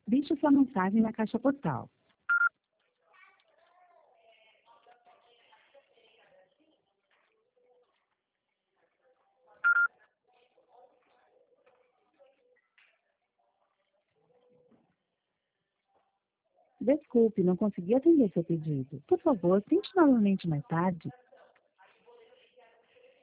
Deixe sua mensagem na caixa postal. Desculpe, não consegui atender seu pedido. Por favor, tente novamente mais tarde.